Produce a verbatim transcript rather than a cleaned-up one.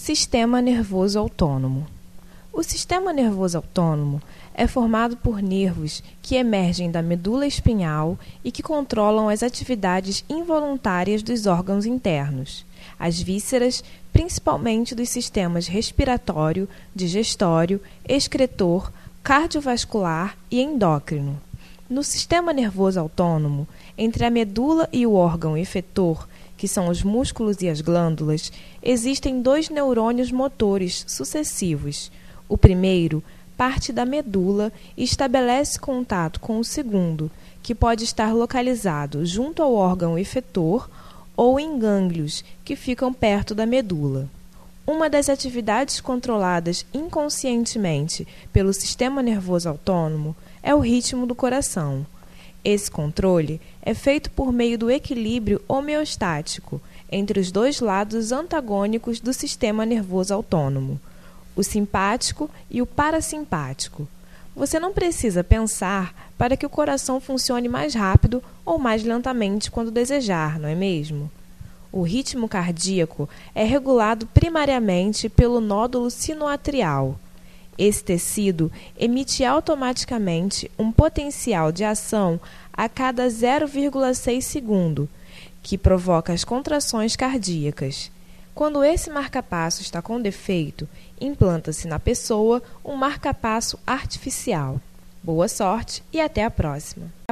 Sistema nervoso autônomo. O sistema nervoso autônomo é formado por nervos que emergem da medula espinhal e que controlam as atividades involuntárias dos órgãos internos, as vísceras, principalmente dos sistemas respiratório, digestório, excretor, cardiovascular e endócrino. No sistema nervoso autônomo, entre a medula e o órgão efetor, que são os músculos e as glândulas, existem dois neurônios motores sucessivos. O primeiro parte da medula e estabelece contato com o segundo, que pode estar localizado junto ao órgão efetor ou em gânglios que ficam perto da medula. Uma das atividades controladas inconscientemente pelo sistema nervoso autônomo é o ritmo do coração. Esse controle é feito por meio do equilíbrio homeostático entre os dois lados antagônicos do sistema nervoso autônomo, o simpático e o parasimpático. Você não precisa pensar para que o coração funcione mais rápido ou mais lentamente quando desejar, não é mesmo? O ritmo cardíaco é regulado primariamente pelo nódulo sinoatrial. Esse tecido emite automaticamente um potencial de ação a cada zero vírgula seis segundo, que provoca as contrações cardíacas. Quando esse marca-passo está com defeito, implanta-se na pessoa um marca-passo artificial. Boa sorte e até a próxima!